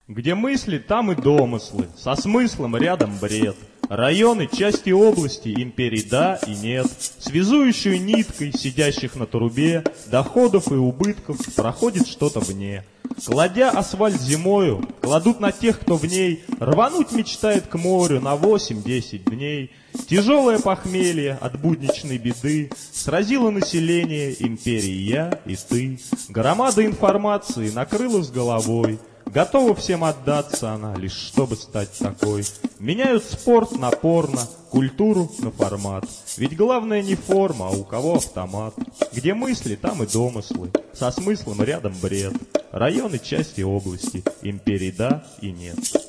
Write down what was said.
Где мысли, там и домыслы, со смыслом рядом бред. Районы, части области, империй да и нет. Связующую ниткой сидящих на трубе доходов и убытков проходит что-то вне. Кладя асфальт зимою, кладут на тех, кто в ней рвануть мечтает к морю на 8-10 дней. Тяжелое похмелье от будничной беды сразило население империи я и ты. Громада информации накрыла с головой. Готова всем отдаться она, лишь чтобы стать такой. Меняют спорт на порно, культуру на формат. Ведь главное не форма, а у кого автомат. Где мысли, там и домыслы, со смыслом рядом бред. Районы, части области, империй да и нет.